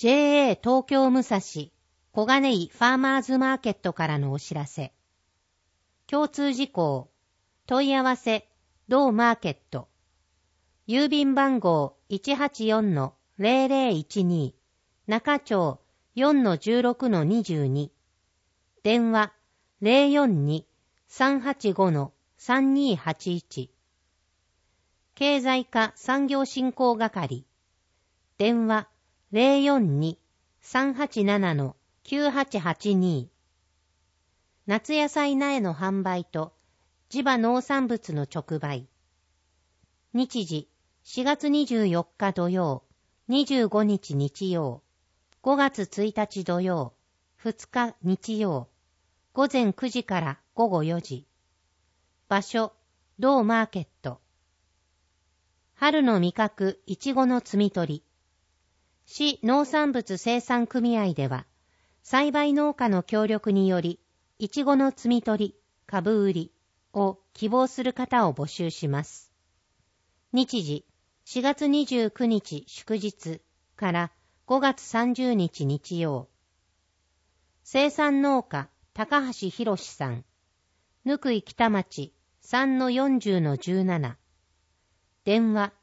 JA 東京武蔵小金井ファーマーズマーケットからのお知らせ。共通事項。問い合わせ同マーケット。郵便番号 184-0012 中町 4-16-22 電話 042-385-3281 経済課産業振興係電話 042-387-9882 夏野菜苗の販売と地場農産物の直売。日時4月24日土曜、25日日曜、5月1日土曜、2日日曜、午前9時から午後4時。場所、同マーケット。春の味覚いちごの摘み取り。市農産物生産組合では、栽培農家の協力により、いちごの摘み取り、株売りを希望する方を募集します。日時、4月29日祝日から5月30日日曜。生産農家高橋博さん。ぬくい北町 3-40-17。電話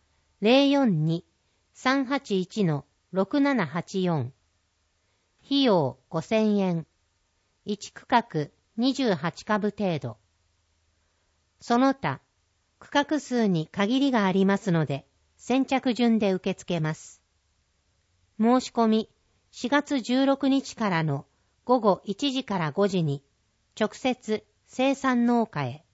042-381-6784。費用5000円。1区画28株程度。その他、区画数に限りがありますので、先着順で受け付けます。申し込み、4月16日からの午後1時から5時に、直接生産農家へ。